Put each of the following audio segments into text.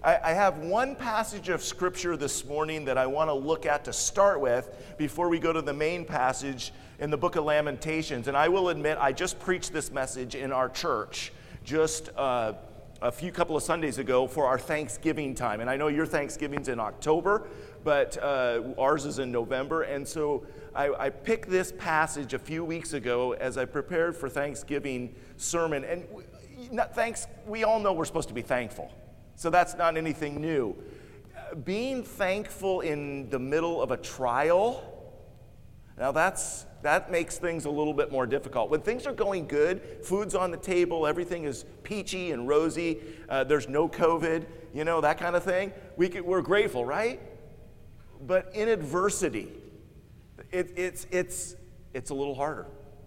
I have one passage of Scripture this morning that I want to look at to start with before we go to the main passage in the book of Lamentations. And I will admit, I just preached this message in our church just a couple of Sundays ago for our Thanksgiving time. And I know your Thanksgiving's in October, but ours is in November. And so I picked this passage a few weeks ago as I prepared for Thanksgiving sermon. And we all know we're supposed to be thankful. So that's not anything new. Being thankful in the middle of a trial, now that makes things a little bit more difficult. When things are going good, food's on the table, everything is peachy and rosy, there's no COVID, that kind of thing, we're grateful, right? But in adversity, it's a little harder.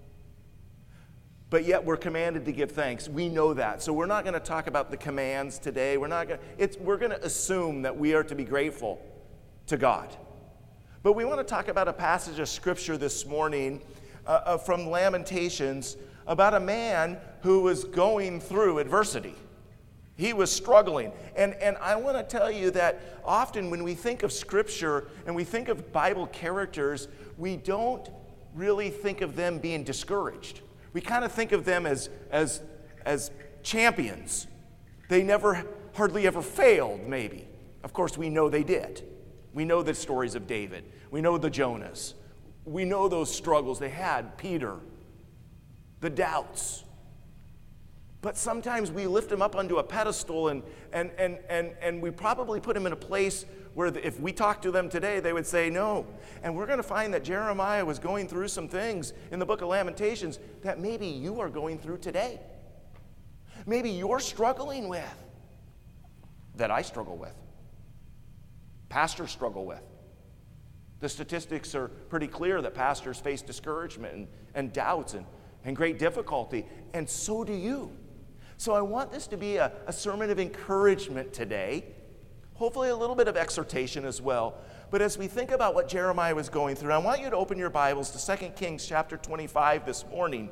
But yet we're commanded to give thanks. We know that. So we're not going to talk about the commands today. We're going to assume that we are to be grateful to God. But we want to talk about a passage of Scripture this morning from Lamentations about a man who was going through adversity. He was struggling. And I want to tell you that often when we think of Scripture and we think of Bible characters, we don't really think of them being discouraged. We kind of think of them as champions. They hardly ever failed, maybe. Of course, we know they did. We know the stories of David. We know the Jonahs. We know those struggles they had, Peter, the doubts. But sometimes we lift them up onto a pedestal and we probably put them in a place where if we talk to them today, they would say no. And we're going to find that Jeremiah was going through some things in the book of Lamentations that maybe you are going through today. Maybe you're struggling with, that I struggle with, pastors struggle with. The statistics are pretty clear that pastors face discouragement and doubts and great difficulty, and so do you. So I want this to be a sermon of encouragement today, hopefully a little bit of exhortation as well. But as we think about what Jeremiah was going through, I want you to open your Bibles to 2 Kings chapter 25 this morning.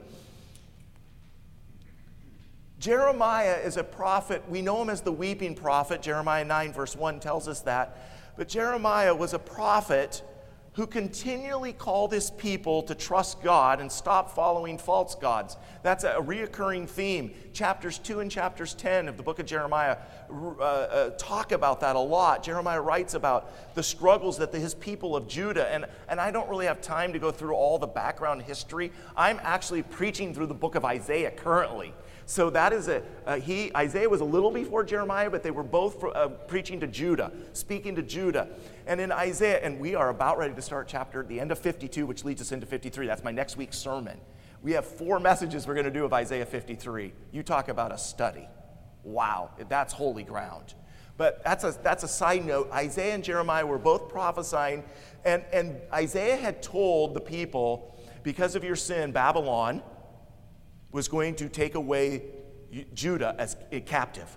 Jeremiah is a prophet. We know him as the weeping prophet. Jeremiah 9 verse 1 tells us that. But Jeremiah was a prophet who continually called his people to trust God and stop following false gods. That's a reoccurring theme. Chapters 2 and chapters 10 of the book of Jeremiah talk about that a lot. Jeremiah writes about the struggles that his people of Judah, and I don't really have time to go through all the background history. I'm actually preaching through the book of Isaiah currently. So that is Isaiah was a little before Jeremiah, but they were both preaching to Judah, speaking to Judah. And in Isaiah, and we are about ready to start the end of 52, which leads us into 53. That's my next week's sermon. We have 4 messages we're going to do of Isaiah 53. You talk about a study. Wow, that's holy ground. But that's a side note. Isaiah and Jeremiah were both prophesying, and Isaiah had told the people, because of your sin, Babylon was going to take away Judah as a captive.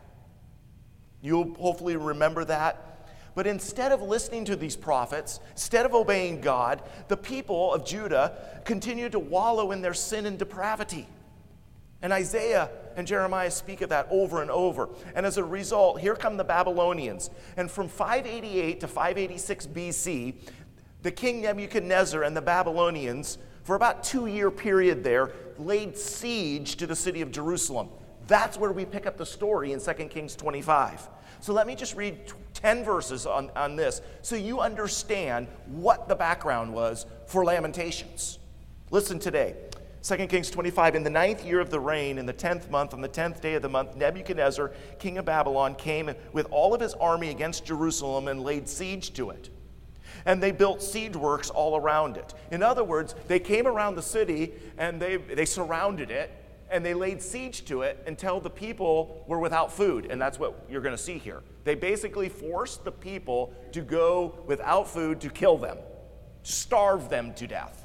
You'll hopefully remember that. But instead of listening to these prophets, instead of obeying God, the people of Judah continued to wallow in their sin and depravity. And Isaiah and Jeremiah speak of that over and over. And as a result, here come the Babylonians. And from 588 to 586 BC, the king Nebuchadnezzar and the Babylonians, for about 2-year period there, laid siege to the city of Jerusalem. That's where we pick up the story in 2 Kings 25. So let me just read 10 verses on this so you understand what the background was for Lamentations. Listen today. 2 Kings 25, in the 9th year of the reign, in the 10th month, on the 10th day of the month, Nebuchadnezzar, king of Babylon, came with all of his army against Jerusalem and laid siege to it. And they built siege works all around it. In other words, they came around the city and they surrounded it and they laid siege to it until the people were without food. And that's what you're going to see here. They basically forced the people to go without food to kill them, starve them to death.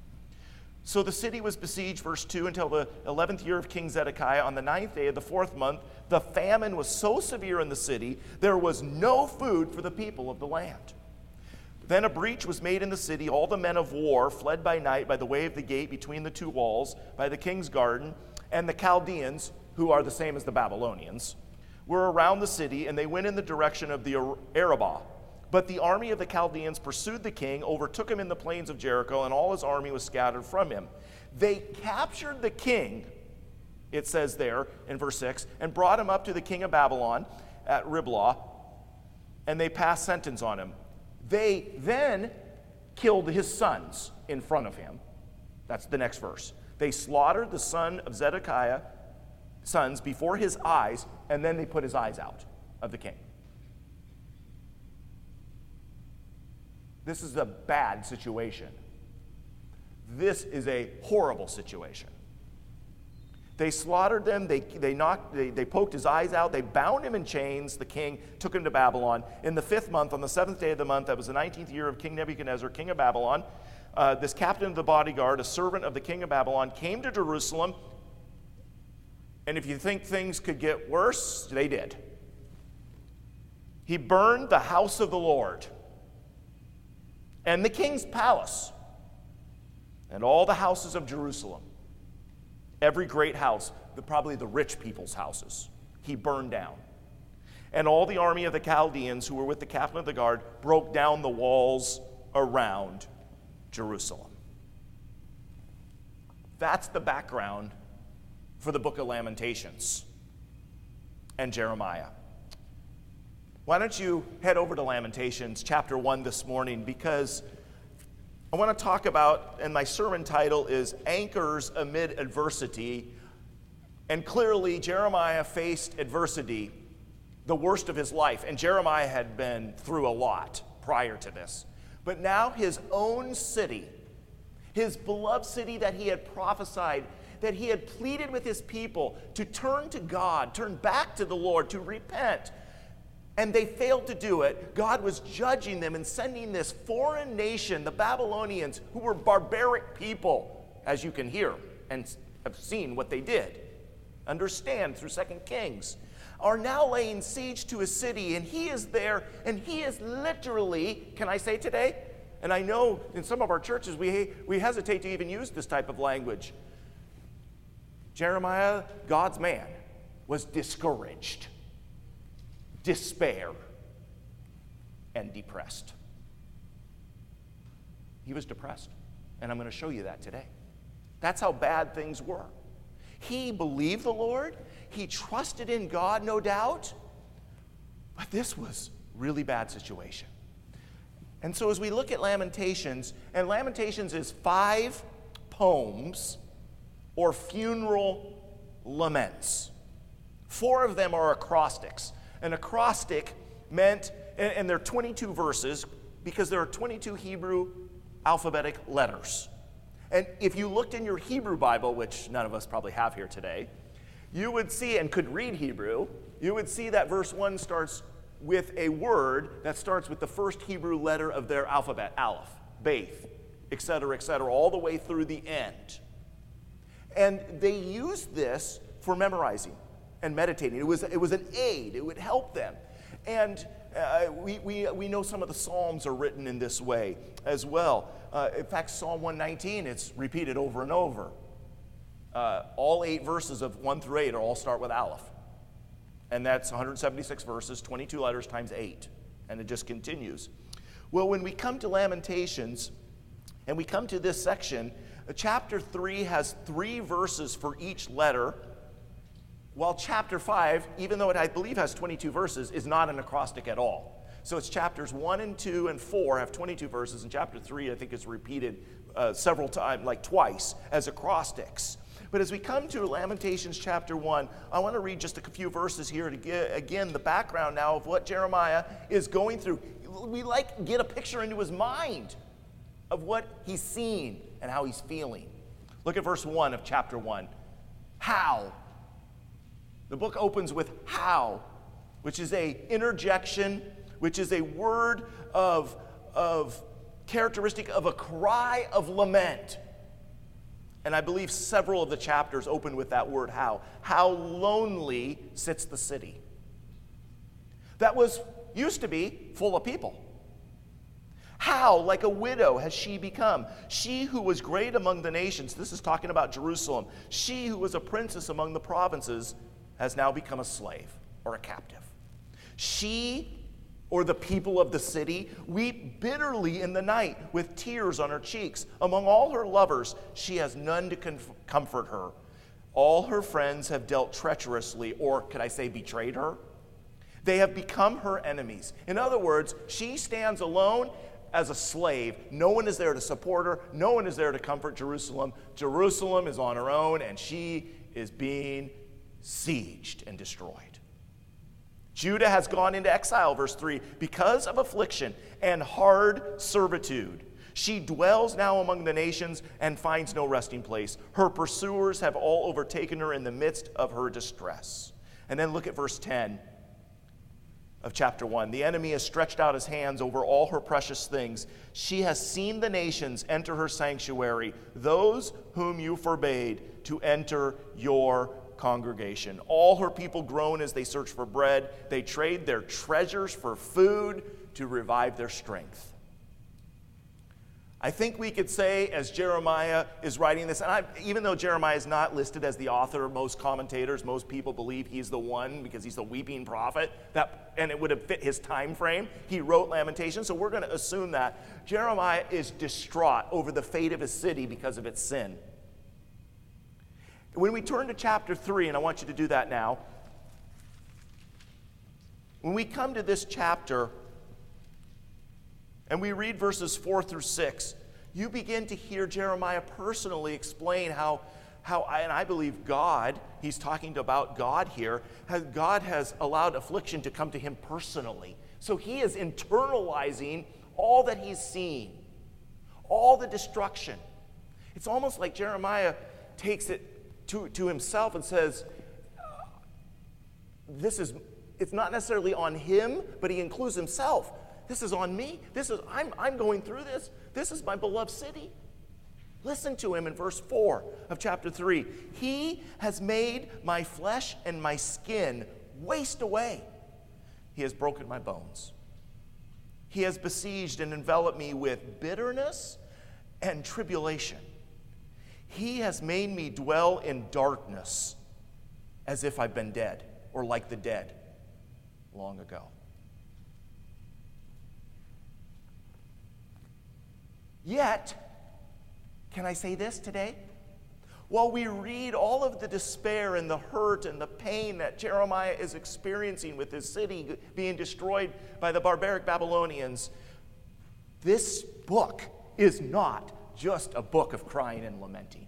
So the city was besieged, verse 2, until the 11th year of King Zedekiah. On the 9th day of the 4th month, the famine was so severe in the city, there was no food for the people of the land. Then a breach was made in the city. All the men of war fled by night by the way of the gate between the 2 walls, by the king's garden, and the Chaldeans, who are the same as the Babylonians, were around the city, and they went in the direction of the Arabah. But the army of the Chaldeans pursued the king, overtook him in the plains of Jericho, and all his army was scattered from him. They captured the king, it says there in verse 6, and brought him up to the king of Babylon at Riblah, and they passed sentence on him. They then killed his sons in front of him. That's the next verse. They slaughtered the son of Zedekiah, sons, before his eyes, and then they put his eyes out of the king. This is a bad situation. This is a horrible situation. They slaughtered them, they poked his eyes out, they bound him in chains, the king, took him to Babylon. In the 5th month, on the 7th day of the month, that was the 19th year of King Nebuchadnezzar, king of Babylon, this captain of the bodyguard, a servant of the king of Babylon, came to Jerusalem, and if you think things could get worse, they did. He burned the house of the Lord, and the king's palace, and all the houses of Jerusalem. Every great house, probably the rich people's houses, he burned down. And all the army of the Chaldeans who were with the captain of the guard broke down the walls around Jerusalem. That's the background for the book of Lamentations and Jeremiah. Why don't you head over to Lamentations chapter 1 this morning, because I want to talk about, and my sermon title is Anchors Amid Adversity. And clearly, Jeremiah faced adversity, the worst of his life. And Jeremiah had been through a lot prior to this. But now his own city, his beloved city that he had prophesied, that he had pleaded with his people to turn to God, turn back to the Lord, to repent, and they failed to do it. God was judging them and sending this foreign nation, the Babylonians, who were barbaric people, as you can hear and have seen what they did, understand through 2 Kings, are now laying siege to his city, and he is there, and he is literally, can I say today? And I know in some of our churches we hesitate to even use this type of language. Jeremiah, God's man, was discouraged, despair, and depressed. He was depressed, and I'm going to show you that today. That's how bad things were. He believed the Lord. He trusted in God, no doubt. But this was a really bad situation. And so as we look at Lamentations, and Lamentations is 5 poems or funeral laments. 4 of them are acrostics. An acrostic meant, and there are 22 verses, because there are 22 Hebrew alphabetic letters. And if you looked in your Hebrew Bible, which none of us probably have here today, you would see, and could read Hebrew, you would see that verse 1 starts with a word that starts with the first Hebrew letter of their alphabet, Aleph, Beth, etc., all the way through the end. And they used this for memorizing and meditating. It was an aid. It would help them. And we know some of the Psalms are written in this way as well. In fact, Psalm 119, it's repeated over and over. All 8 verses of 1 through 8 all start with Aleph. And that's 176 verses, 22 letters times 8. And it just continues. Well, when we come to Lamentations, and we come to this section, chapter 3 has 3 verses for each letter, while chapter 5, even though it, I believe, has 22 verses, is not an acrostic at all. So it's chapters 1 and 2 and 4 have 22 verses, and chapter 3, I think, is repeated several times, like twice, as acrostics. But as we come to Lamentations chapter 1, I want to read just a few verses here to get, again, the background now of what Jeremiah is going through. We get a picture into his mind of what he's seeing and how he's feeling. Look at verse 1 of chapter 1. How? The book opens with how, which is a interjection, which is a word of characteristic of a cry of lament. And I believe several of the chapters open with that word how. How lonely sits the city. That used to be full of people. How, like a widow, has she become? She who was great among the nations, this is talking about Jerusalem, she who was a princess among the provinces has now become a slave or a captive. She, or the people of the city, weep bitterly in the night with tears on her cheeks. Among all her lovers, she has none to comfort her. All her friends have dealt treacherously, or could I say betrayed her? They have become her enemies. In other words, she stands alone as a slave. No one is there to support her. No one is there to comfort Jerusalem. Jerusalem is on her own, and she is being sieged and destroyed. Judah has gone into exile, verse 3, because of affliction and hard servitude. She dwells now among the nations and finds no resting place. Her pursuers have all overtaken her in the midst of her distress. And then look at verse 10 of chapter 1. The enemy has stretched out his hands over all her precious things. She has seen the nations enter her sanctuary, those whom you forbade to enter your congregation. All her people groan as they search for bread. They trade their treasures for food to revive their strength. I think we could say, as Jeremiah is writing this, and even though Jeremiah is not listed as the author, most commentators, most people believe he's the one because he's the weeping prophet, and it would have fit his time frame. He wrote Lamentations, so we're going to assume that Jeremiah is distraught over the fate of his city because of its sin. When we turn to chapter 3, and I want you to do that now, when we come to this chapter, and we read verses 4 through 6, you begin to hear Jeremiah personally explain how and I believe God, he's talking about God here, God has allowed affliction to come to him personally. So he is internalizing all that he's seen, all the destruction. It's almost like Jeremiah takes it to himself and says, it's not necessarily on him, but he includes himself. This is on me. I'm going through this. This is my beloved city. Listen to him in verse 4 of chapter 3. He has made my flesh and my skin waste away. He has broken my bones. He has besieged and enveloped me with bitterness and tribulation. He has made me dwell in darkness as if I've been dead, or like the dead long ago. Yet, can I say this today? While we read all of the despair and the hurt and the pain that Jeremiah is experiencing with his city being destroyed by the barbaric Babylonians, this book is not just a book of crying and lamenting.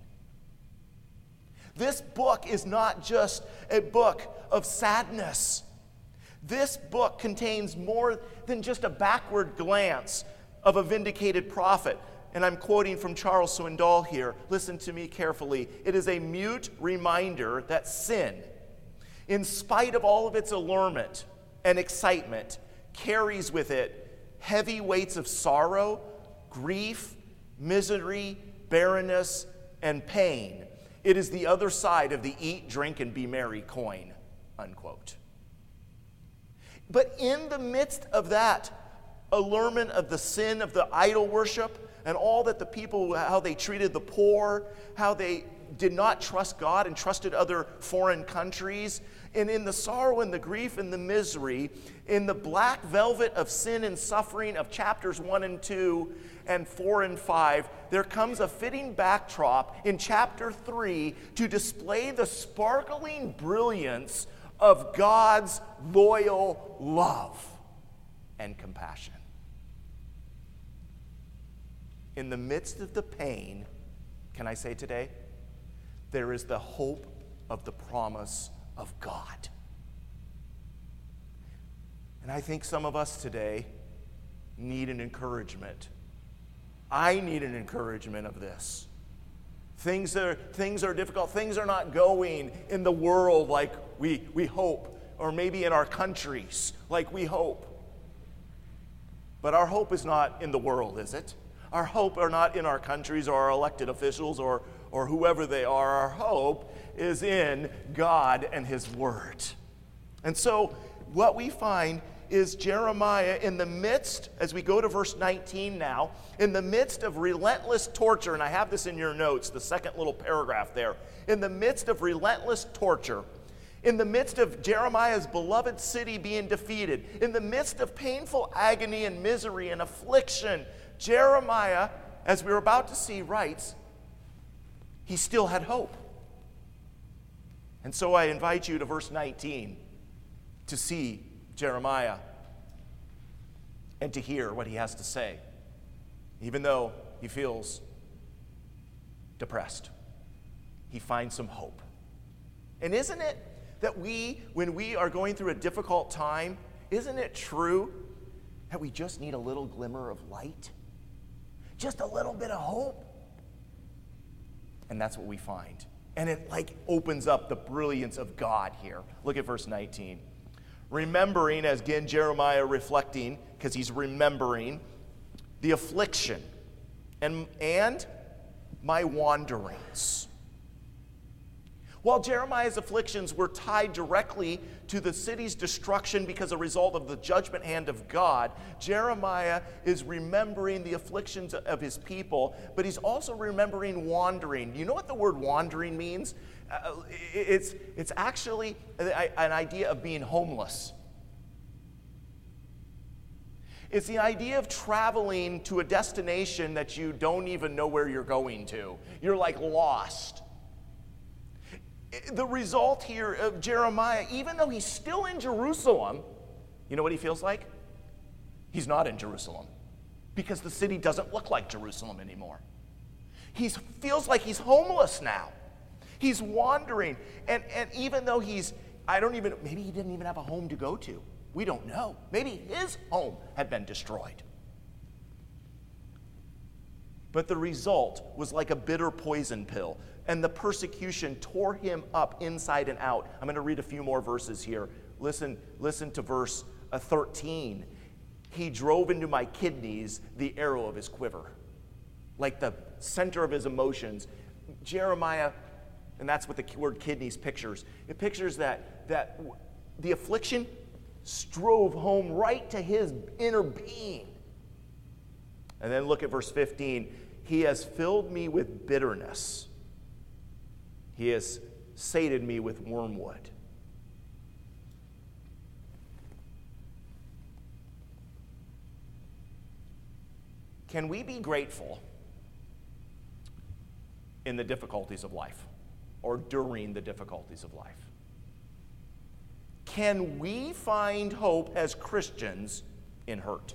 This book is not just a book of sadness. This book contains more than just a backward glance of a vindicated prophet. And I'm quoting from Charles Swindoll here. Listen to me carefully. It is a mute reminder that sin, in spite of all of its allurement and excitement, carries with it heavy weights of sorrow, grief, misery, barrenness, and pain. It is the other side of the eat, drink, and be merry coin, unquote. But in the midst of that allurement of the sin of the idol worship and all that the people, how they treated the poor, how they did not trust God and trusted other foreign countries, and in the sorrow and the grief and the misery, in the black velvet of sin and suffering of chapters 1 and 2 and 4 and 5, there comes a fitting backdrop in chapter 3 to display the sparkling brilliance of God's loyal love and compassion. In the midst of the pain, can I say today, there is the hope of the promise of God. And I think some of us today need an encouragement. I need an encouragement of this. Things are difficult. Things are not going in the world like we hope, or maybe in our countries like we hope. But our hope is not in the world, is it? Our hope are not in our countries or our elected officials or whoever they are. Our hope is in God and His Word. And so what we find is Jeremiah in the midst, as we go to verse 19 now, in the midst of relentless torture, and I have this in your notes, the second little paragraph there, in the midst of relentless torture, In the midst of Jeremiah's beloved city being defeated, in the midst of painful agony and misery and affliction, Jeremiah, as we were about to see, writes, he still had hope. And so I invite you to verse 19 to see Jeremiah and to hear what he has to say, even though he feels depressed. He finds some hope. And isn't it that when we are going through a difficult time, isn't it true that we just need a little glimmer of light? Just a little bit of hope? And that's what we find. And it opens up the brilliance of God here. Look at verse 19. Remembering, as again Jeremiah reflecting, because he's remembering the affliction and my wanderings. While Jeremiah's afflictions were tied directly to the city's destruction because a result of the judgment hand of God, Jeremiah is remembering the afflictions of his people, but he's also remembering wandering. You know what the word wandering means? It's actually an idea of being homeless. It's the idea of traveling to a destination that you don't even know where you're going to. You're lost. The result here of Jeremiah, even though he's still in Jerusalem, you know what he feels like? He's not in Jerusalem because the city doesn't look like Jerusalem anymore. He feels like he's homeless now. He's wandering. And even though maybe he didn't even have a home to go to. We don't know. Maybe his home had been destroyed. But the result was like a bitter poison pill, and the persecution tore him up inside and out. I'm going to read a few more verses here. Listen to verse 13. He drove into my kidneys the arrow of his quiver. Like the center of his emotions. Jeremiah, and that's what the word kidneys pictures. It pictures that the affliction strove home right to his inner being. And then look at verse 15. He has filled me with bitterness. He has sated me with wormwood. Can we be grateful in the difficulties of life or during the difficulties of life? Can we find hope as Christians in hurt?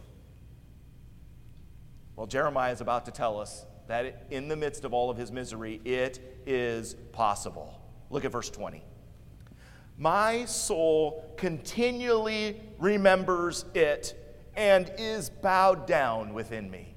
Well, Jeremiah is about to tell us that in the midst of all of his misery, it is possible. Look at verse 20. My soul continually remembers it and is bowed down within me.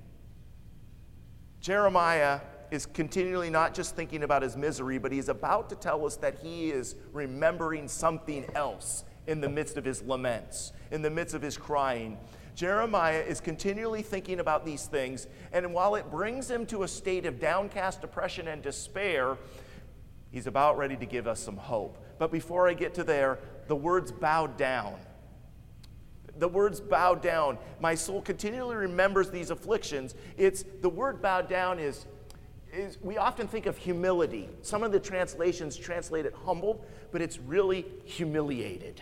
Jeremiah is continually not just thinking about his misery, but he's about to tell us that he is remembering something else in the midst of his laments, in the midst of his crying. Jeremiah is continually thinking about these things, and while it brings him to a state of downcast depression and despair, he's about ready to give us some hope. But before I get to there, the words bowed down. The words bowed down. My soul continually remembers these afflictions. The word bowed down is we often think of humility. Some of the translations translate it humbled, but it's really humiliated.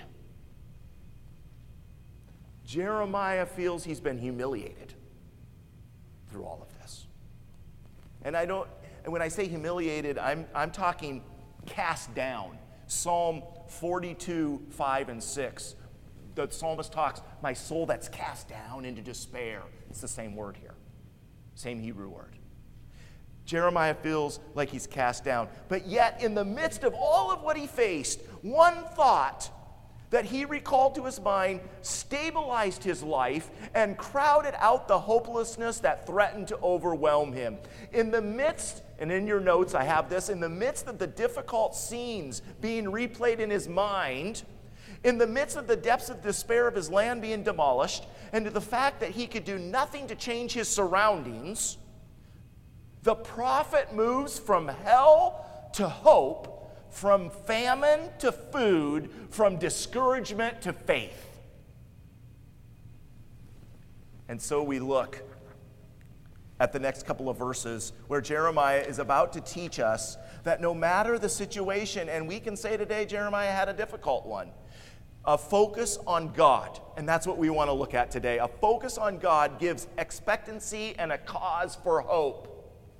Jeremiah feels he's been humiliated through all of this. And when I say humiliated, I'm talking cast down. Psalm 42, 5 and 6. The psalmist talks, my soul that's cast down into despair. It's the same word here. Same Hebrew word. Jeremiah feels like he's cast down. But yet, in the midst of all of what he faced, one thought that he recalled to his mind stabilized his life and crowded out the hopelessness that threatened to overwhelm him. In the midst, and in your notes I have this, in the midst of the difficult scenes being replayed in his mind, in the midst of the depths of despair of his land being demolished, and to the fact that he could do nothing to change his surroundings, the prophet moves from hell to hope, from famine to food, from discouragement to faith. And so we look at the next couple of verses where Jeremiah is about to teach us that no matter the situation, and we can say today Jeremiah had a difficult one, a focus on God, and that's what we want to look at today. A focus on God gives expectancy and a cause for hope.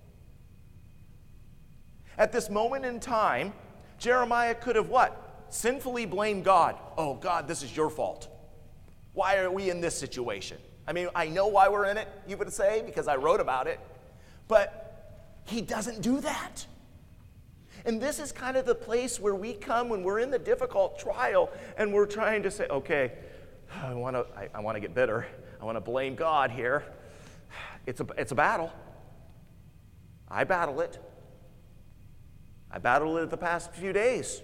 At this moment in time, Jeremiah could have what? Sinfully blamed God. Oh, God, this is your fault. Why are we in this situation? I mean, I know why we're in it, you would say, because I wrote about it. But he doesn't do that. And this is kind of the place where we come when we're in the difficult trial and we're trying to say, okay, I want to get bitter. I want to blame God here. It's a battle. I battle it. I battled it the past few days,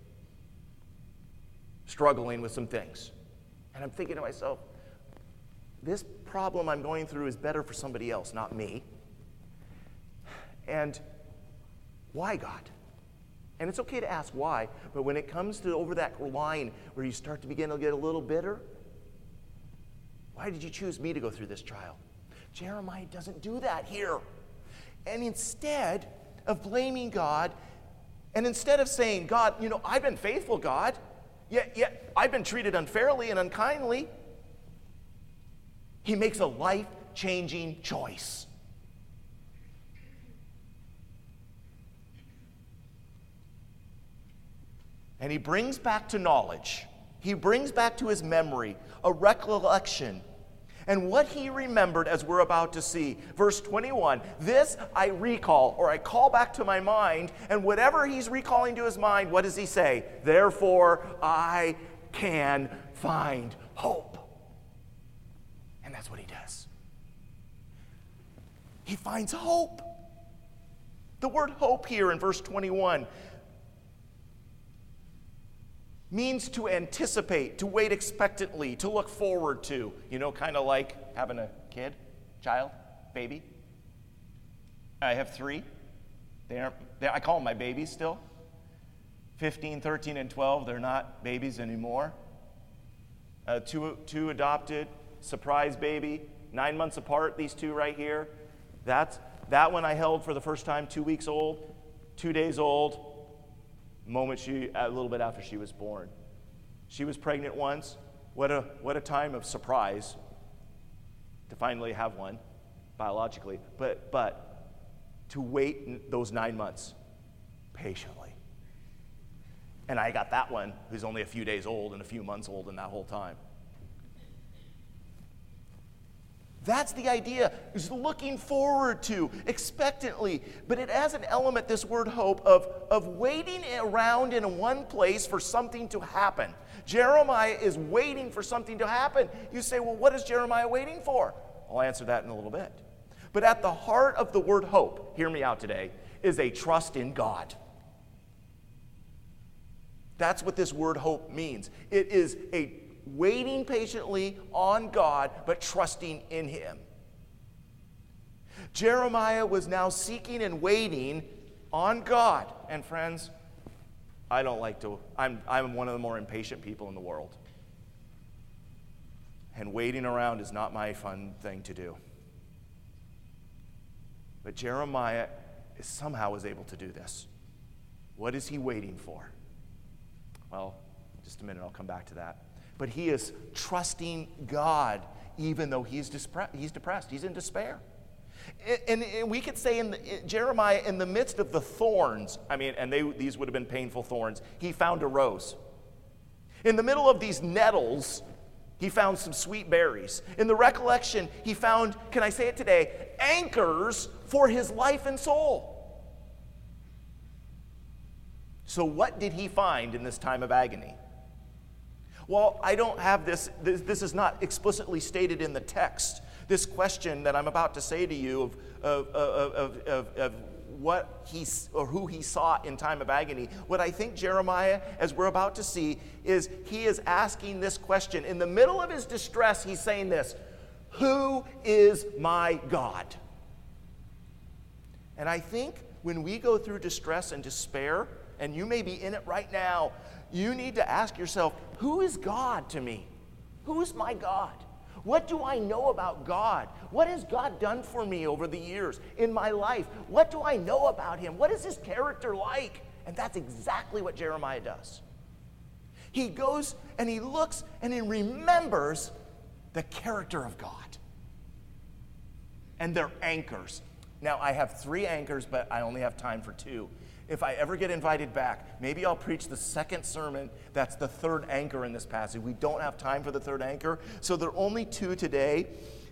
struggling with some things. And I'm thinking to myself, this problem I'm going through is better for somebody else, not me. And why, God? And it's okay to ask why, but when it comes to over that line where you start to begin to get a little bitter, why did you choose me to go through this trial? Jeremiah doesn't do that here. And instead of blaming God, and instead of saying, God, I've been faithful, God, yet I've been treated unfairly and unkindly, he makes a life-changing choice. And he brings back to knowledge, he brings back to his memory a recollection. And what he remembered, as we're about to see, verse 21, this I recall, or I call back to my mind, and whatever he's recalling to his mind, what does he say? Therefore, I can find hope. And that's what he does. He finds hope. The word hope here in verse 21 means to anticipate, to wait expectantly, to look forward to. Kind of like having a kid, child, baby. I have 3. I call them my babies still. 15, 13, and 12, they're not babies anymore. Two adopted, surprise baby, 9 months apart, these 2 right here. That one I held for the first time, 2 weeks old, 2 days old. A little bit after she was born. She was pregnant once. What a time of surprise to finally have one, biologically. But to wait those 9 months patiently. And I got that one who's only a few days old and a few months old in that whole time. That's the idea, is looking forward to, expectantly. But it has an element, this word hope, of waiting around in one place for something to happen. Jeremiah is waiting for something to happen. You say, well, what is Jeremiah waiting for? I'll answer that in a little bit. But at the heart of the word hope, hear me out today, is a trust in God. That's what this word hope means. It is a waiting patiently on God, but trusting in Him. Jeremiah was now seeking and waiting on God. And friends, I'm one of the more impatient people in the world. And waiting around is not my fun thing to do. But Jeremiah somehow is able to do this. What is he waiting for? Well, just a minute, I'll come back to that. But he is trusting God even though he's depressed. He's in despair. And we could say in Jeremiah, in the midst of the thorns, these would have been painful thorns, he found a rose. In the middle of these nettles, he found some sweet berries. In the recollection, he found, can I say it today, anchors for his life and soul. So what did he find in this time of agony? Well, I don't have this is not explicitly stated in the text. This question that I'm about to say to you of what who he saw in time of agony. What I think Jeremiah, as we're about to see, is he is asking this question. In the middle of his distress, he's saying this: who is my God? And I think when we go through distress and despair, and you may be in it right now, you need to ask yourself, who is God to me? Who is my God? What do I know about God? What has God done for me over the years in my life? What do I know about him? What is his character like? And that's exactly what Jeremiah does. He goes and he looks and he remembers the character of God. And they're anchors. Now, I have 3 anchors, but I only have time for 2. If I ever get invited back, maybe I'll preach the second sermon. That's the 3rd anchor in this passage. We don't have time for the 3rd anchor, so there are only 2 today.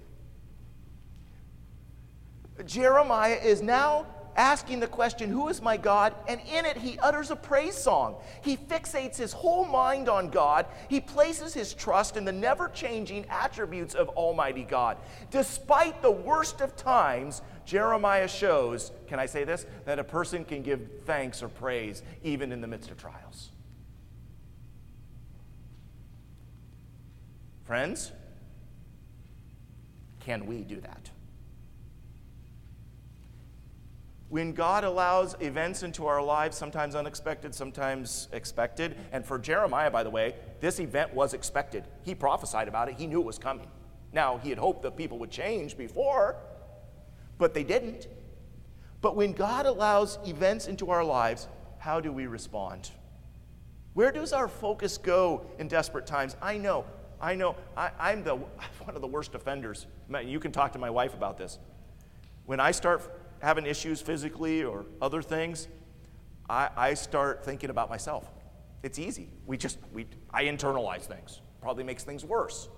Jeremiah is now asking the question, who is my God? And in it, he utters a praise song. He fixates his whole mind on God. He places his trust in the never-changing attributes of Almighty God. Despite the worst of times, Jeremiah shows, can I say this, that a person can give thanks or praise even in the midst of trials. Friends, can we do that? When God allows events into our lives, sometimes unexpected, sometimes expected, and for Jeremiah, by the way, this event was expected. He prophesied about it. He knew it was coming. Now, he had hoped that people would change before, but they didn't. But when God allows events into our lives, how do we respond? Where does our focus go in desperate times? I'm one of the worst offenders. You can talk to my wife about this. When I start having issues physically or other things, I start thinking about myself. It's easy. I internalize things. Probably makes things worse.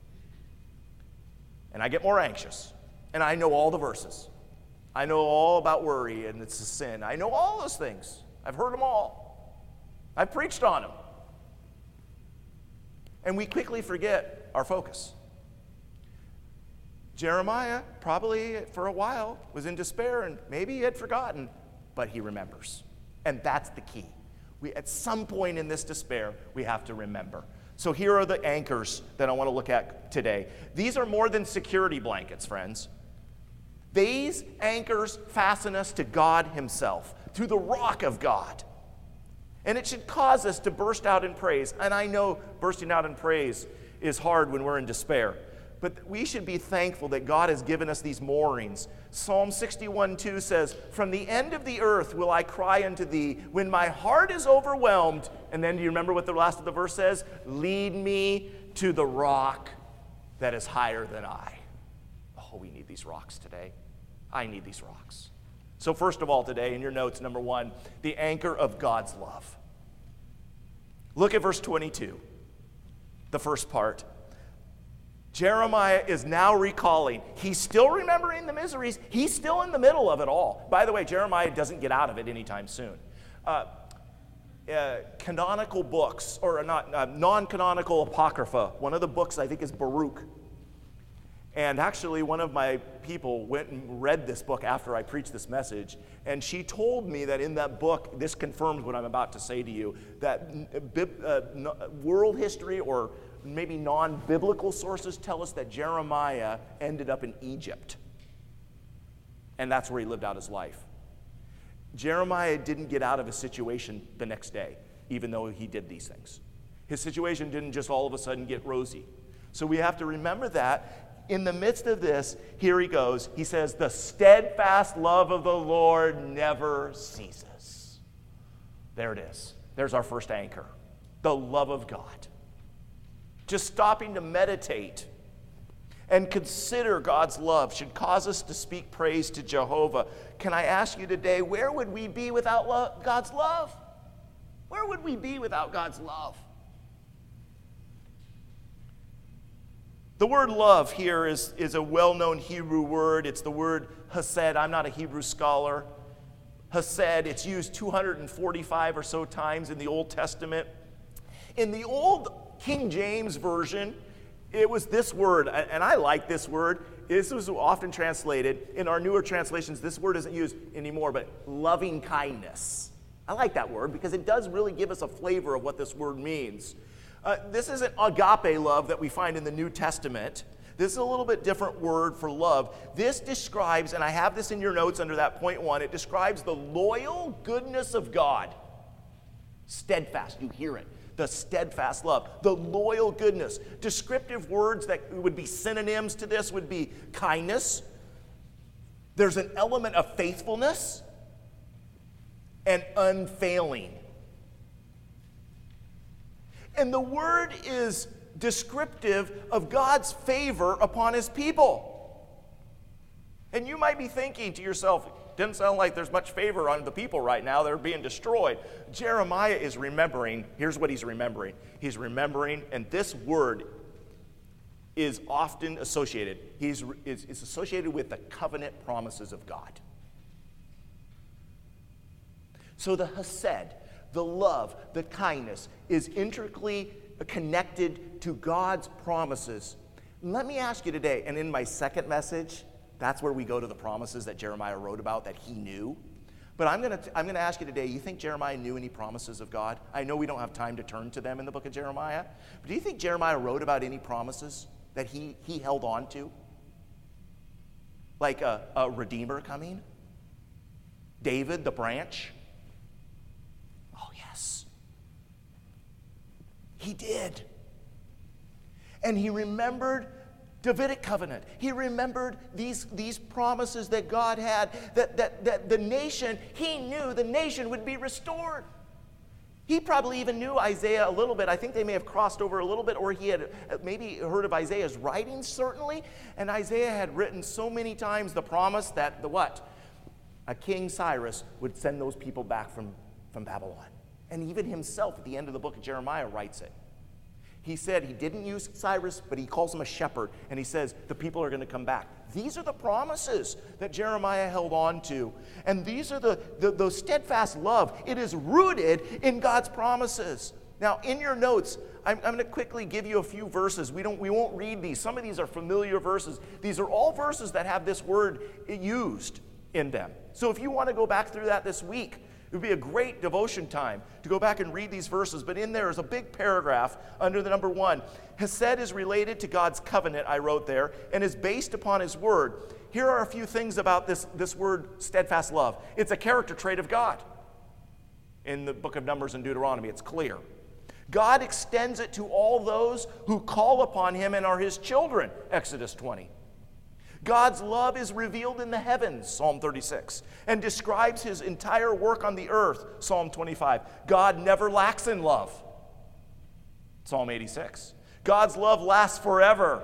And I get more anxious. And I know all the verses. I know all about worry and it's a sin. I know all those things. I've heard them all. I've preached on them. And we quickly forget our focus. Jeremiah, probably for a while, was in despair and maybe he had forgotten, but he remembers. And that's the key. At some point in this despair, we have to remember. So here are the anchors that I want to look at today. These are more than security blankets, friends. These anchors fasten us to God himself, through the rock of God. And it should cause us to burst out in praise. And I know bursting out in praise is hard when we're in despair. But we should be thankful that God has given us these moorings. Psalm 61:2 says, "From the end of the earth will I cry unto thee, when my heart is overwhelmed." And then do you remember what the last of the verse says? "Lead me to the rock that is higher than I." Oh, we need these rocks today. I need these rocks. So first of all today, in your notes, number 1, the anchor of God's love. Look at verse 22, the first part. Jeremiah is now recalling. He's still remembering the miseries. He's still in the middle of it all. By the way, Jeremiah doesn't get out of it anytime soon. Canonical books, or non-canonical apocrypha. One of the books I think is Baruch. And actually, one of my people went and read this book after I preached this message, and she told me that in that book, this confirms what I'm about to say to you, that world history or maybe non-biblical sources tell us that Jeremiah ended up in Egypt. And that's where he lived out his life. Jeremiah didn't get out of his situation the next day, even though he did these things. His situation didn't just all of a sudden get rosy. So we have to remember that. In the midst of this, here he goes. He says, "The steadfast love of the Lord never ceases." There it is. There's our first anchor. The love of God. Just stopping to meditate and consider God's love should cause us to speak praise to Jehovah. Can I ask you today, where would we be without God's love? Where would we be without God's love? The word love here is a well-known Hebrew word. It's the word hesed. I'm not a Hebrew scholar. Hesed, it's used 245 or so times in the Old Testament. In the Old King James Version, it was this word, and I like this word. This was often translated. In our newer translations, this word isn't used anymore, but loving kindness. I like that word because it does really give us a flavor of what this word means. This isn't agape love that we find in the New Testament. This is a little bit different word for love. This describes, and I have this in your notes under that point 1, it describes the loyal goodness of God. Steadfast, you hear it. the steadfast love, the loyal goodness. Descriptive words that would be synonyms to this would be kindness. There's an element of faithfulness and unfailing. And the word is descriptive of God's favor upon his people. And you might be thinking to yourself, doesn't sound like there's much favor on the people right now. They're being destroyed. Jeremiah is remembering. Here's what he's remembering. He's remembering, and this word is often associated. Is associated with the covenant promises of God. So the hesed, the love, the kindness is intricately connected to God's promises. Let me ask you today, and in my second message, that's where we go to the promises that Jeremiah wrote about that he knew. But I'm going to ask you today, you think Jeremiah knew any promises of God? I know we don't have time to turn to them in the book of Jeremiah, but do you think Jeremiah wrote about any promises that he held on to? Like a redeemer coming? David, the branch? Oh, yes. He did. And he remembered Davidic covenant. He remembered these promises that God had, that the nation, he knew the nation would be restored. He probably even knew Isaiah a little bit. I think they may have crossed over a little bit, or he had maybe heard of Isaiah's writings, certainly. And Isaiah had written so many times the promise that a King Cyrus would send those people back from Babylon. And even himself at the end of the book of Jeremiah writes it. He said he didn't use Cyrus, but he calls him a shepherd, and he says the people are going to come back. These are the promises that Jeremiah held on to, and these are the steadfast love. It is rooted in God's promises. Now, in your notes, I'm going to quickly give you a few verses. We won't read these. Some of these are familiar verses. These are all verses that have this word used in them. So if you want to go back through that this week, it would be a great devotion time to go back and read these verses. But in there is a big paragraph under the number 1. Hesed is related to God's covenant, I wrote there, and is based upon his word. Here are a few things about this word, steadfast love. It's a character trait of God. In the book of Numbers and Deuteronomy, it's clear. God extends it to all those who call upon him and are his children, Exodus 20. God's love is revealed in the heavens, Psalm 36, and describes his entire work on the earth, Psalm 25. God never lacks in love, Psalm 86. God's love lasts forever.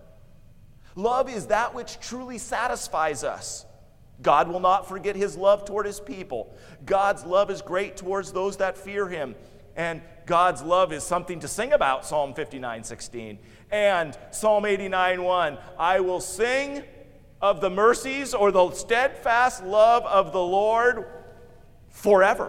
Love is that which truly satisfies us. God will not forget his love toward his people. God's love is great towards those that fear him. And God's love is something to sing about, Psalm 59:16. And Psalm 89:1, I will sing of the mercies or the steadfast love of the Lord forever.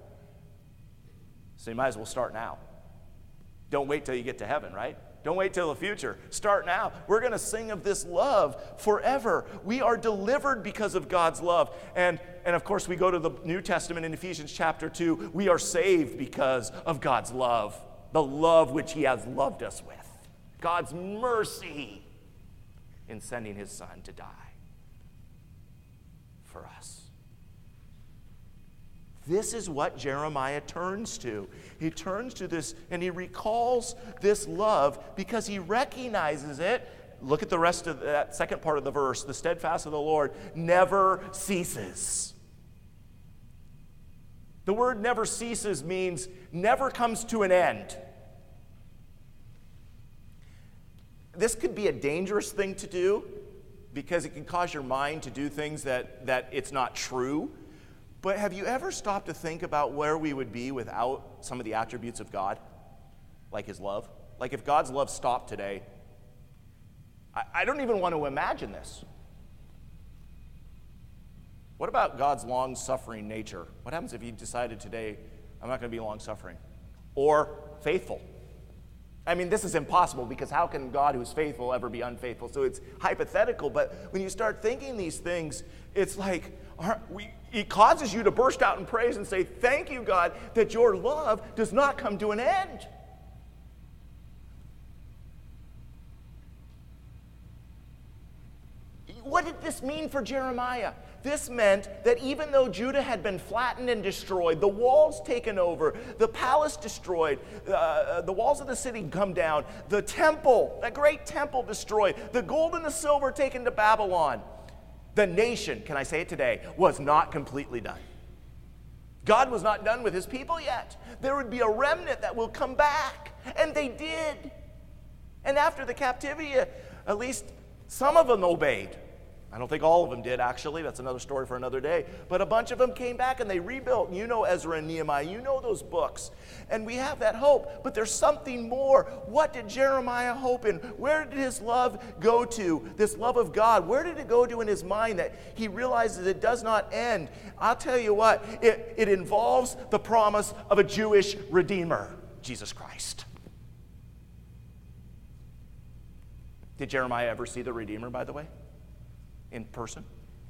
So you might as well start now. Don't wait till you get to heaven, right? Don't wait till the future. Start now. We're going to sing of this love forever. We are delivered because of God's love. And of course, we go to the New Testament in Ephesians chapter 2. We are saved because of God's love, the love which he has loved us with. God's mercy in sending his son to die for us. This is what Jeremiah turns to. He turns to this and he recalls this love because he recognizes it. Look at the rest of that second part of the verse. The steadfast of the Lord never ceases. The word never ceases means never comes to an end. This could be a dangerous thing to do because it can cause your mind to do things that it's not true. But have you ever stopped to think about where we would be without some of the attributes of God, like his love? Like if God's love stopped today, I don't even want to imagine this. What about God's long-suffering nature? What happens if he decided today, I'm not going to be long-suffering? Or faithful? I mean, this is impossible because how can God who's faithful ever be unfaithful? So it's hypothetical, but when you start thinking these things, it's like, it causes you to burst out in praise and say, thank you, God, that your love does not come to an end. what did this mean for Jeremiah? This meant that even though Judah had been flattened and destroyed, the walls taken over, the palace destroyed, the walls of the city come down, the temple, that great temple destroyed, the gold and the silver taken to Babylon, the nation, can I say it today, was not completely done. God was not done with his people yet. There would be a remnant that will come back, and they did. And after the captivity, at least some of them obeyed. I don't think all of them did, actually. That's another story for another day. But a bunch of them came back and they rebuilt. You know Ezra and Nehemiah. You know those books. And we have that hope. But there's something more. What did Jeremiah hope in? Where did his love go to? This love of God. Where did it go to in his mind that he realizes it does not end? I'll tell you what. It involves the promise of a Jewish Redeemer, Jesus Christ. Did Jeremiah ever see the Redeemer, by the way? In person?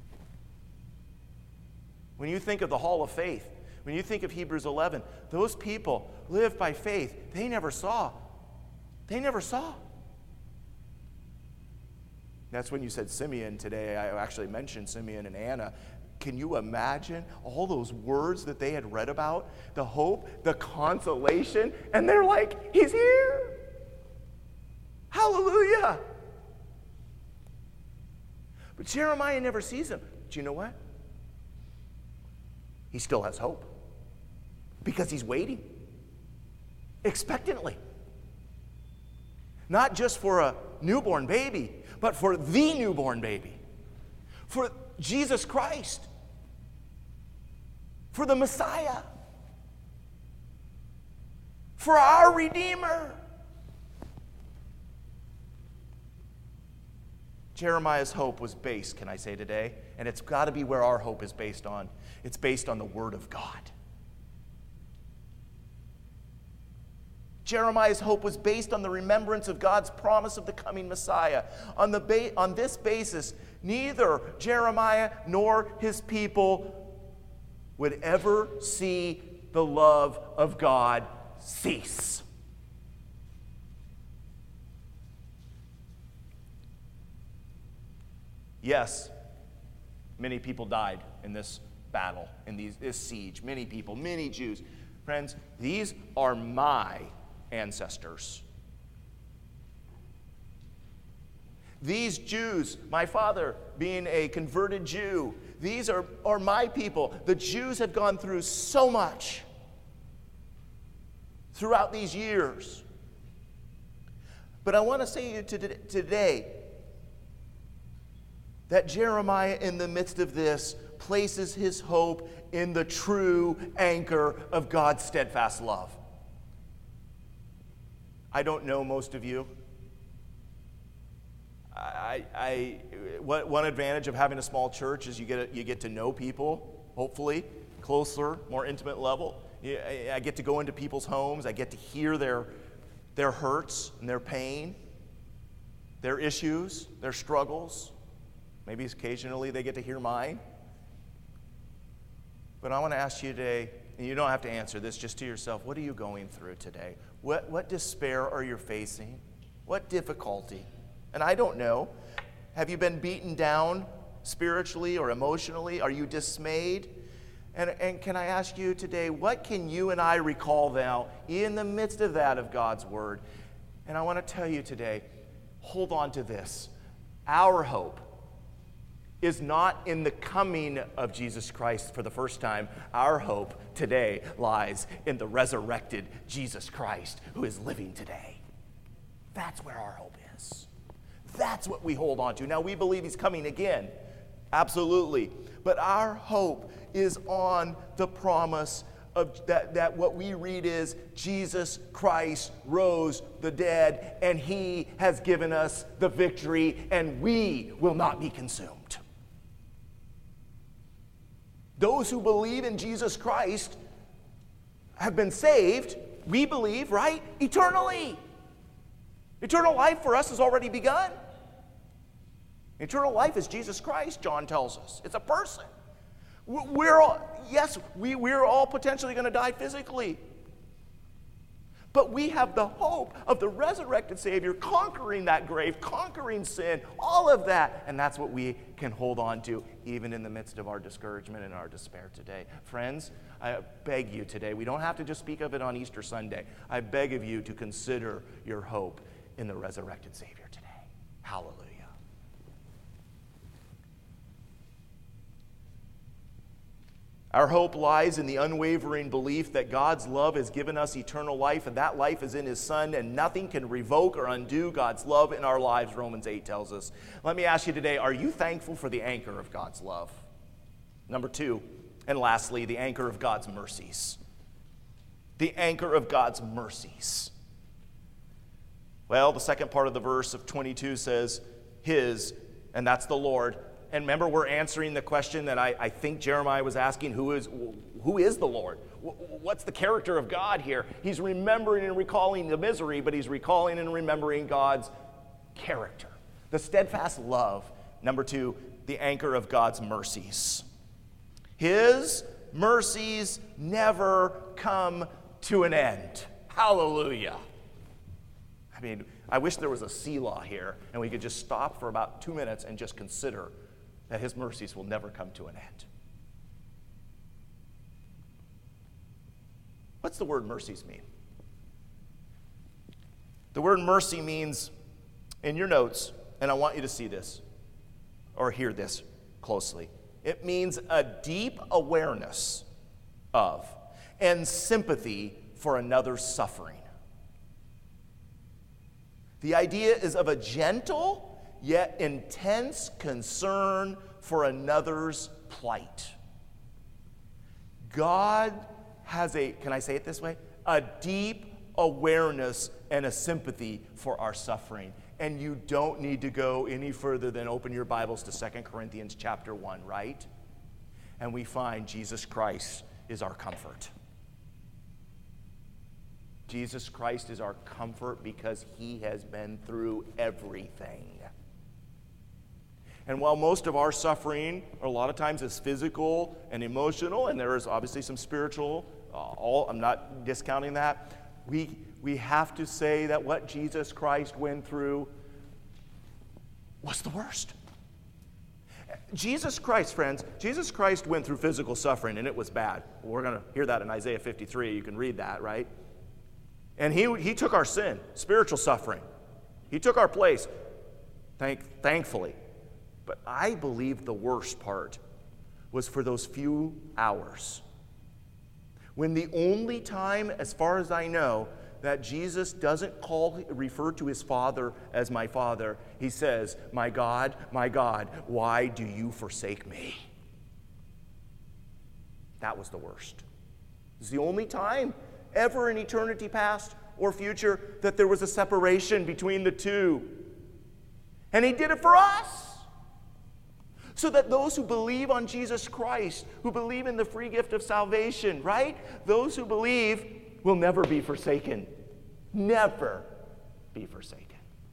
When you think of the Hall of Faith, when you think of Hebrews 11, those people lived by faith. They never saw. They never saw. That's when you said Simeon today. I actually mentioned Simeon and Anna. Can you imagine all those words that they had read about? The hope, the consolation, and they're like, he's here. Hallelujah. But Jeremiah never sees him. Do you know what? He still has hope. Because he's waiting. Expectantly. Not just for a newborn baby, but for the newborn baby. For Jesus Christ. For the Messiah. For our Redeemer. Jeremiah's hope was based, can I say today? And it's got to be where our hope is based on. It's based on the Word of God. Jeremiah's hope was based on the remembrance of God's promise of the coming Messiah. On this basis, neither Jeremiah nor his people would ever see the love of God cease. Yes, many people died in this battle, in this siege. Many people, many Jews. Friends, these are my ancestors. These Jews, my father being a converted Jew, these are my people. The Jews have gone through so much throughout these years. But I want to say to you today, that Jeremiah, in the midst of this, places his hope in the true anchor of God's steadfast love. I don't know most of you. One advantage of having a small church is you get to know people, hopefully, closer, more intimate level. I get to go into people's homes. I get to hear their hurts and their pain, their issues, their struggles. Maybe occasionally they get to hear mine. But I want to ask you today, and you don't have to answer this, just to yourself, what are you going through today? What despair are you facing? What difficulty? And I don't know. Have you been beaten down spiritually or emotionally? Are you dismayed? And can I ask you today, what can you and I recall now in the midst of that of God's Word? And I want to tell you today, hold on to this. Our hope is not in the coming of Jesus Christ for the first time. Our hope today lies in the resurrected Jesus Christ who is living today. That's where our hope is. That's what we hold on to. Now, we believe he's coming again. Absolutely. But our hope is on the promise of that what we read is Jesus Christ rose the dead, and he has given us the victory, and we will not be consumed. Those who believe in Jesus Christ have been saved, we believe, right? Eternally. Eternal life for us has already begun. Eternal life is Jesus Christ, John tells us. It's a person. We're all potentially going to die physically. But we have the hope of the resurrected Savior conquering that grave, conquering sin, all of that. And that's what we can hold on to even in the midst of our discouragement and our despair today. Friends, I beg you today, we don't have to just speak of it on Easter Sunday. I beg of you to consider your hope in the resurrected Savior today. Hallelujah. Our hope lies in the unwavering belief that God's love has given us eternal life, and that life is in His Son, and nothing can revoke or undo God's love in our lives, Romans 8 tells us. Let me ask you today, are you thankful for the anchor of God's love? Number 2, and lastly, the anchor of God's mercies. The anchor of God's mercies. Well, the second part of the verse of 22 says, His, and that's the Lord. And remember, we're answering the question that I think Jeremiah was asking, who is the Lord? What's the character of God here? He's remembering and recalling the misery, but he's recalling and remembering God's character. The steadfast love. Number 2, the anchor of God's mercies. His mercies never come to an end. Hallelujah. I mean, I wish there was a Selah here, and we could just stop for about 2 minutes and just consider that His mercies will never come to an end. What's the word mercies mean? The word mercy means, in your notes, and I want you to see this, or hear this closely, it means a deep awareness of and sympathy for another's suffering. The idea is of a gentle yet intense concern for another's plight. God has can I say it this way? A deep awareness and a sympathy for our suffering. And you don't need to go any further than open your Bibles to 2 Corinthians chapter 1, right? And we find Jesus Christ is our comfort. Jesus Christ is our comfort because He has been through everything. And while most of our suffering, a lot of times, is physical and emotional, and there is obviously some spiritual, I'm not discounting that, we have to say that what Jesus Christ went through was the worst. Jesus Christ, friends, Jesus Christ went through physical suffering, and it was bad. We're going to hear that in Isaiah 53. You can read that, right? And he took our sin, spiritual suffering. He took our place, thankfully. But I believe the worst part was for those few hours when the only time, as far as I know, that Jesus doesn't refer to His Father as my Father. He says, my God, why do you forsake me? That was the worst. It's the only time ever in eternity past or future that there was a separation between the two. And He did it for us. So that those who believe on Jesus Christ, who believe in the free gift of salvation, right? Those who believe will never be forsaken. Never be forsaken.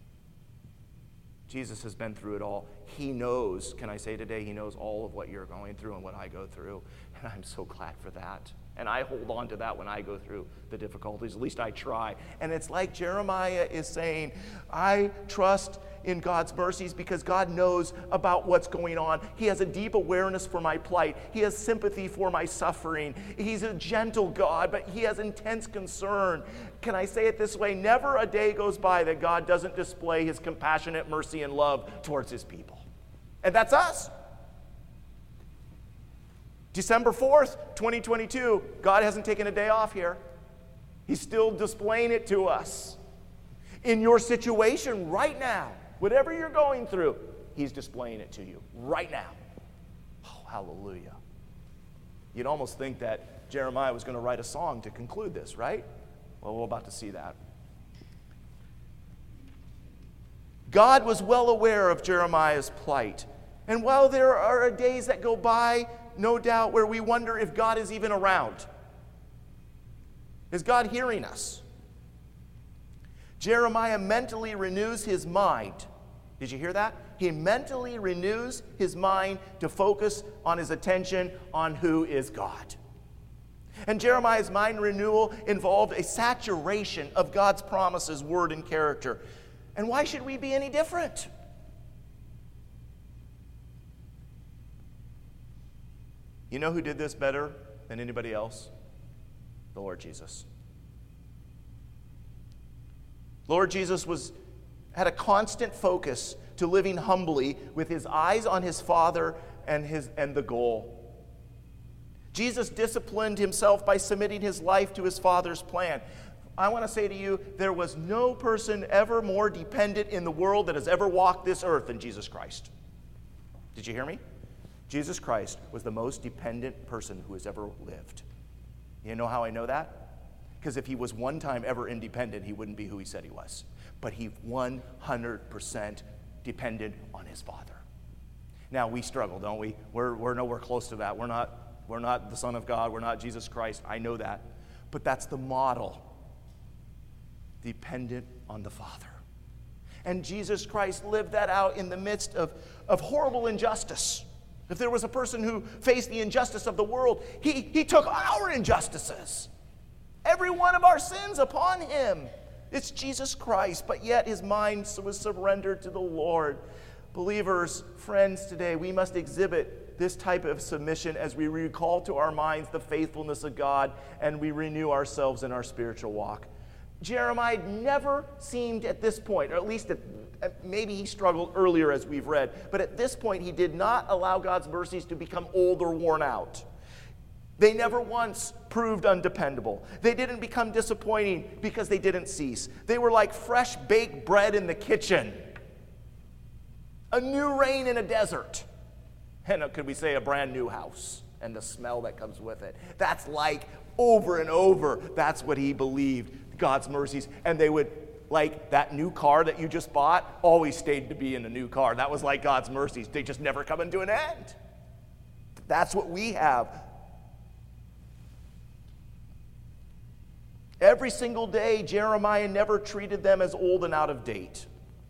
Jesus has been through it all. He knows, can I say today, He knows all of what you're going through and what I go through. And I'm so glad for that. And I hold on to that when I go through the difficulties. At least I try. And it's like Jeremiah is saying, I trust in God's mercies because God knows about what's going on. He has a deep awareness for my plight. He has sympathy for my suffering. He's a gentle God, but He has intense concern. Can I say it this way? Never a day goes by that God doesn't display His compassionate mercy and love towards His people. And that's us. December 4th, 2022, God hasn't taken a day off here. He's still displaying it to us. In your situation right now, whatever you're going through, He's displaying it to you right now. Oh, hallelujah. You'd almost think that Jeremiah was going to write a song to conclude this, right? Well, we're about to see that. God was well aware of Jeremiah's plight. And while there are days that go by, no doubt, where we wonder if God is even around. Is God hearing us? Jeremiah mentally renews his mind. Did you hear that? He mentally renews his mind to focus on his attention on who is God. And Jeremiah's mind renewal involved a saturation of God's promises, word, and character. And why should we be any different? You know who did this better than anybody else? The Lord Jesus. Lord Jesus had a constant focus to living humbly with his eyes on his Father and the goal. Jesus disciplined himself by submitting his life to his Father's plan. I want to say to you, there was no person ever more dependent in the world that has ever walked this earth than Jesus Christ. Did you hear me? Jesus Christ was the most dependent person who has ever lived. You know how I know that? Because if he was one time ever independent, he wouldn't be who he said he was. But he 100% depended on his Father. Now, we struggle, don't we? We're nowhere close to that. We're not the Son of God. We're not Jesus Christ. I know that. But that's the model. Dependent on the Father. And Jesus Christ lived that out in the midst of horrible injustice. If there was a person who faced the injustice of the world, he took our injustices. Every one of our sins upon him. It's Jesus Christ, but yet his mind was surrendered to the Lord. Believers, friends, today we must exhibit this type of submission as we recall to our minds the faithfulness of God and we renew ourselves in our spiritual walk. Jeremiah never seemed at this point, or at least maybe he struggled earlier as we've read, but at this point he did not allow God's mercies to become old or worn out. They never once proved undependable. They didn't become disappointing because they didn't cease. They were like fresh baked bread in the kitchen. A new rain in a desert. And could we say a brand new house and the smell that comes with it. That's like over and over. That's what he believed, God's mercies. And they would, like that new car that you just bought, always stayed to be in a new car. That was like God's mercies. They just never come into an end. That's what we have. Every single day, Jeremiah never treated them as old and out of date.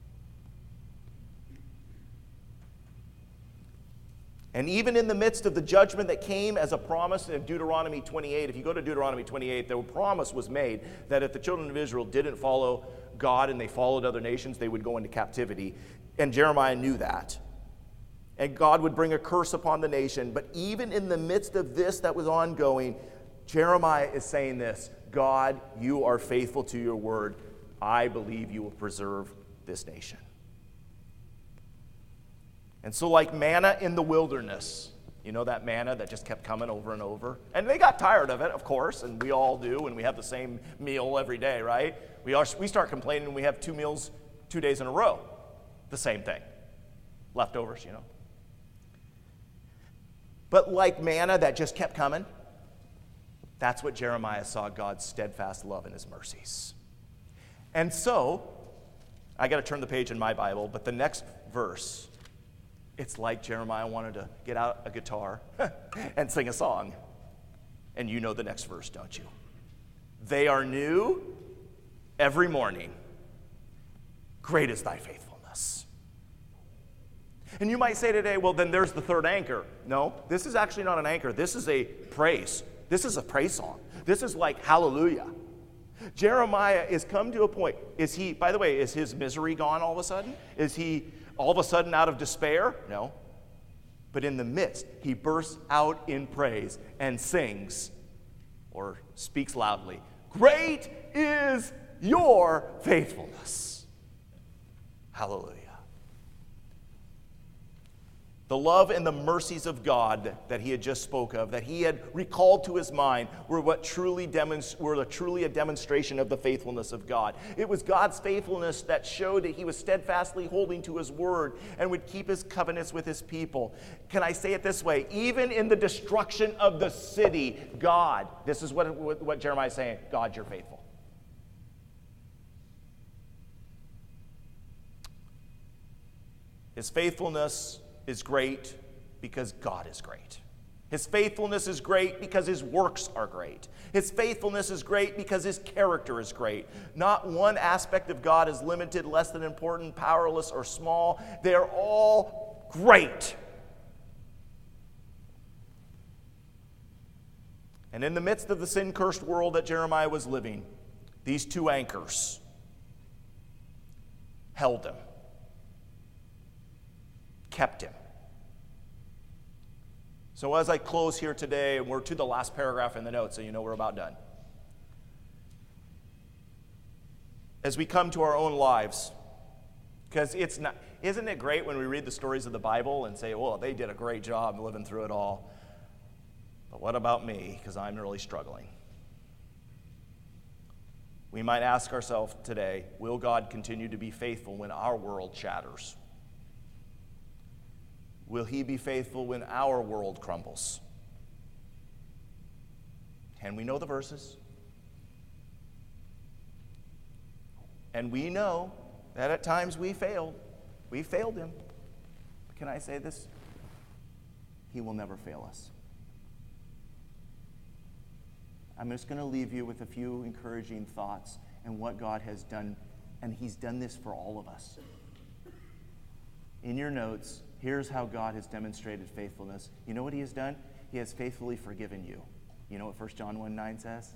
And even in the midst of the judgment that came as a promise in Deuteronomy 28, if you go to Deuteronomy 28, the promise was made that if the children of Israel didn't follow God and they followed other nations, they would go into captivity. And Jeremiah knew that. And God would bring a curse upon the nation. But even in the midst of this that was ongoing, Jeremiah is saying this: God, you are faithful to your word. I believe you will preserve this nation. And so like manna in the wilderness, you know that manna that just kept coming over and over? And they got tired of it, of course, and we all do, and we have the same meal every day, right? We start complaining when we have 2 meals 2 days in a row. The same thing. Leftovers, you know. But like manna that just kept coming, that's what Jeremiah saw, God's steadfast love and his mercies. And so, I got to turn the page in my Bible, but the next verse, it's like Jeremiah wanted to get out a guitar and sing a song. And you know the next verse, don't you? They are new every morning. Great is thy faithfulness. And you might say today, well, then there's the third anchor. No, this is actually not an anchor. This is a praise. This is a praise song. This is like hallelujah. Jeremiah is come to a point. Is he, by the way, is his misery gone all of a sudden? Is he all of a sudden out of despair? No. But in the midst, he bursts out in praise and sings or speaks loudly. Great is your faithfulness. Hallelujah. The love and the mercies of God that he had just spoke of, that he had recalled to his mind, were truly a demonstration of the faithfulness of God. It was God's faithfulness that showed that he was steadfastly holding to his word and would keep his covenants with his people. Can I say it this way? Even in the destruction of the city, God, this is what Jeremiah is saying, God, you're faithful. His faithfulness is great because God is great. His faithfulness is great because his works are great. His faithfulness is great because his character is great. Not one aspect of God is limited, less than important, powerless, or small. They are all great. And in the midst of the sin-cursed world that Jeremiah was living, these two anchors held him, kept him. So as I close here today, and we're to the last paragraph in the notes, so you know we're about done. As we come to our own lives, because isn't it great when we read the stories of the Bible and say, well, they did a great job living through it all. But what about me? Because I'm really struggling. We might ask ourselves today, will God continue to be faithful when our world shatters? Will he be faithful when our world crumbles? And we know the verses. And we know that at times we failed. We failed him. Can I say this? He will never fail us. I'm just going to leave you with a few encouraging thoughts and what God has done. And he's done this for all of us. In your notes, here's how God has demonstrated faithfulness. You know what he has done? He has faithfully forgiven you. You know what 1 John 1:9 says?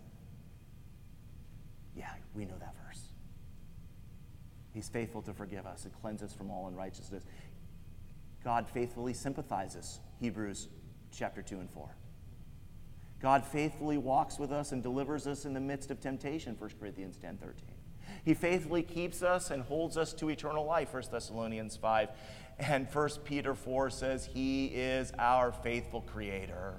Yeah, we know that verse. He's faithful to forgive us and cleanse us from all unrighteousness. God faithfully sympathizes, Hebrews chapter 2 and 4. God faithfully walks with us and delivers us in the midst of temptation, 1 Corinthians 10:13. He faithfully keeps us and holds us to eternal life, 1 Thessalonians 5. And 1 Peter 4 says he is our faithful creator.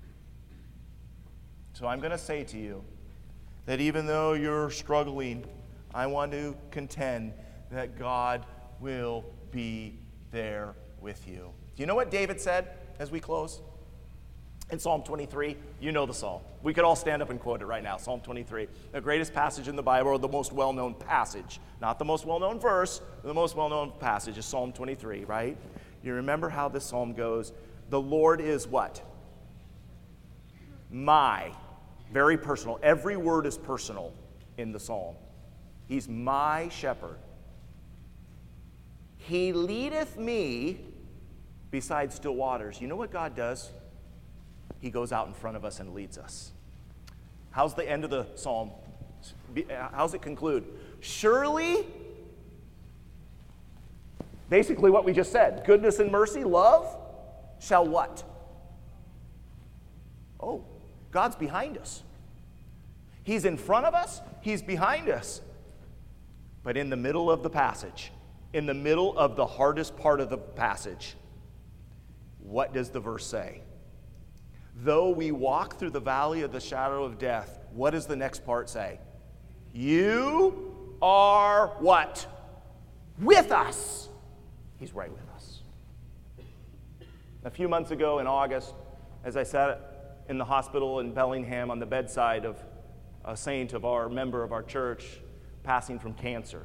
So I'm going to say to you that even though you're struggling, I want to contend that God will be there with you. Do you know what David said as we close? In Psalm 23, you know the psalm. We could all stand up and quote it right now. Psalm 23, the greatest passage in the Bible, or the most well-known passage. Not the most well-known verse, the most well-known passage is Psalm 23, right? You remember how this psalm goes? The Lord is what? My. Very personal. Every word is personal in the psalm. He's my shepherd. He leadeth me beside still waters. You know what God does? He goes out in front of us and leads us. How's the end of the psalm? How's it conclude? Surely, basically what we just said, goodness and mercy, love, shall what? Oh, God's behind us. He's in front of us, he's behind us. But in the middle of the passage, in the middle of the hardest part of the passage, what does the verse say? Though we walk through the valley of the shadow of death, what does the next part say? You are what? With us. He's right with us. A few months ago in August, as I sat in the hospital in Bellingham on the bedside of a saint of our member of our church passing from cancer.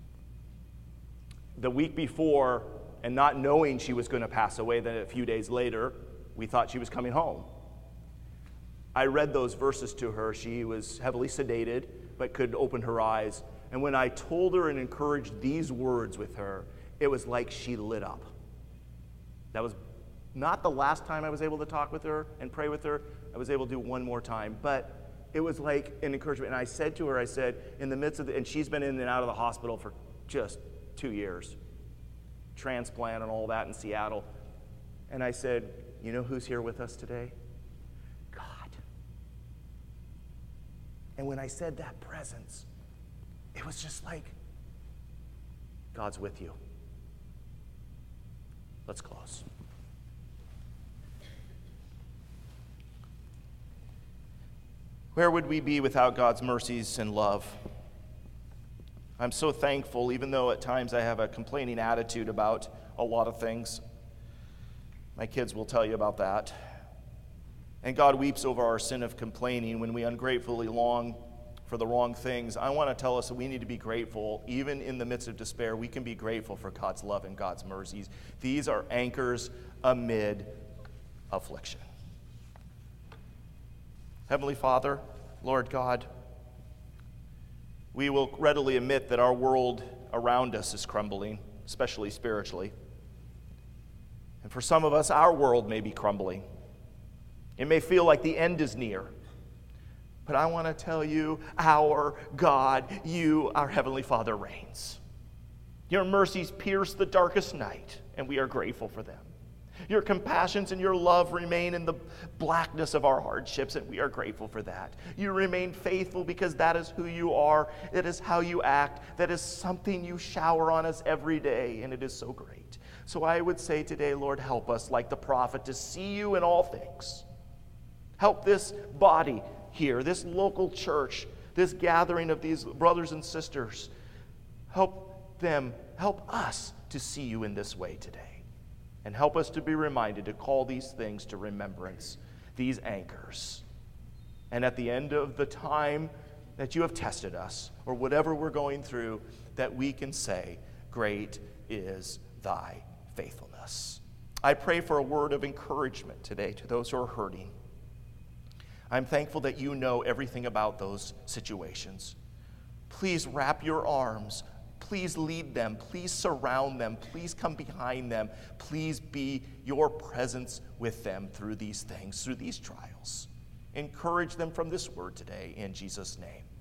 The week before, and not knowing she was going to pass away, then a few days later, we thought she was coming home. I read those verses to her. She was heavily sedated, but could open her eyes. And when I told her and encouraged these words with her, it was like she lit up. That was not the last time I was able to talk with her and pray with her. I was able to do it one more time. But it was like an encouragement. And I said to her, I said, in the midst of and she's been in and out of the hospital for just 2 years. Transplant and all that in Seattle. And I said, you know who's here with us today? God. And when I said that presence, it was just like, God's with you. Let's close. Where would we be without God's mercies and love? I'm so thankful, even though at times I have a complaining attitude about a lot of things. My kids will tell you about that. And God weeps over our sin of complaining when we ungratefully long for the wrong things. I want to tell us that we need to be grateful. Even in the midst of despair, we can be grateful for God's love and God's mercies. These are anchors amid affliction. Heavenly Father, Lord God, we will readily admit that our world around us is crumbling, especially spiritually. And for some of us, our world may be crumbling. It may feel like the end is near. But I want to tell you, our God, you, our Heavenly Father, reigns. Your mercies pierce the darkest night, and we are grateful for them. Your compassions and your love remain in the blackness of our hardships, and we are grateful for that. You remain faithful because that is who you are. That is how you act. That is something you shower on us every day, and it is so great. So I would say today, Lord, help us, like the prophet, to see you in all things. Help this body here, this local church, this gathering of these brothers and sisters. Help us to see you in this way today. And help us to be reminded to call these things to remembrance, these anchors. And at the end of the time that you have tested us, or whatever we're going through, that we can say, great is thy faithfulness. I pray for a word of encouragement today to those who are hurting. I'm thankful that you know everything about those situations. Please wrap your arms. Please lead them. Please surround them. Please come behind them. Please be your presence with them through these things, through these trials. Encourage them from this word today in Jesus' name.